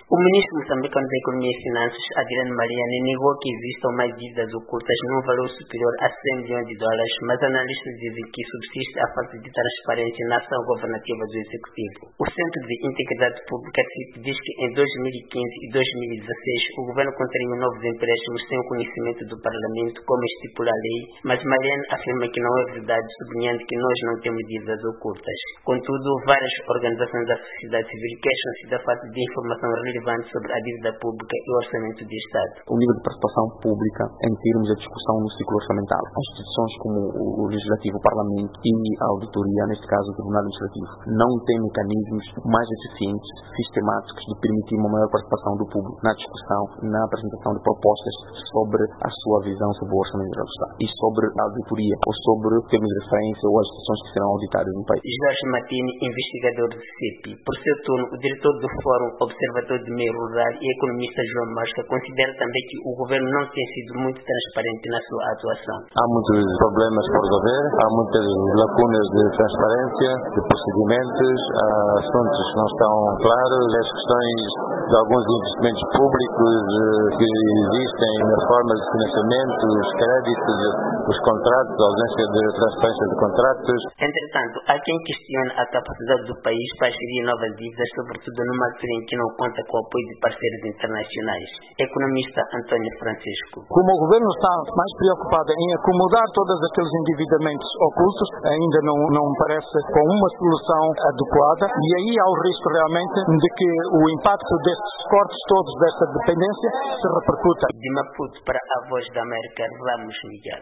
O ministro moçambicano da Economia e Finanças, Adriano Mariani, negou que existam mais dívidas ocultas num valor superior a $100 milhões, mas analistas dizem que subsiste a falta de transparência na ação governativa do Executivo. O Centro de Integridade Pública diz que em 2015 e 2016 o governo contraiu novos empréstimos sem o conhecimento do Parlamento, como estipula a lei, mas Mariani afirma que não é verdade, sublinhando que nós não temos dívidas ocultas. Contudo, várias organizações da sociedade civil queixam-se da falta de informação relevante sobre a dívida pública e o orçamento de Estado. O nível de participação pública em termos de discussão no ciclo orçamental. As instituições como o Legislativo, o Parlamento e a Auditoria, neste caso o Tribunal Legislativo, não têm mecanismos mais eficientes, sistemáticos de permitir uma maior participação do público na discussão, na apresentação de propostas sobre a sua visão sobre o orçamento do Estado e sobre a auditoria ou sobre termos de referência ou as instituições que serão auditadas no país. Jorge Martini, investigador do CEPI. Por seu turno, o diretor do Fórum Observatório de Meio Rural e economista João Mosca considera também que o governo não tem sido muito transparente na sua atuação. Há muitos problemas por resolver, há muitas lacunas de transparência, de procedimentos, há assuntos que não estão claros, as questões de alguns investimentos públicos que existem na forma de financiamento, os créditos, os contratos, a ausência de transparência de contratos. Entretanto, há quem questione a capacidade do país para gerir novas dívidas, sobretudo numa altura em que não conta com o apoio de parceiros internacionais. Economista Antônio Francisco. Como o governo está mais preocupado em acomodar todos aqueles endividamentos ocultos, ainda não parece com uma solução adequada, e aí há o risco realmente de que o impacto destes cortes todos, desta dependência, se repercuta. De Maputo para a Voz da América, Ramos Miguel.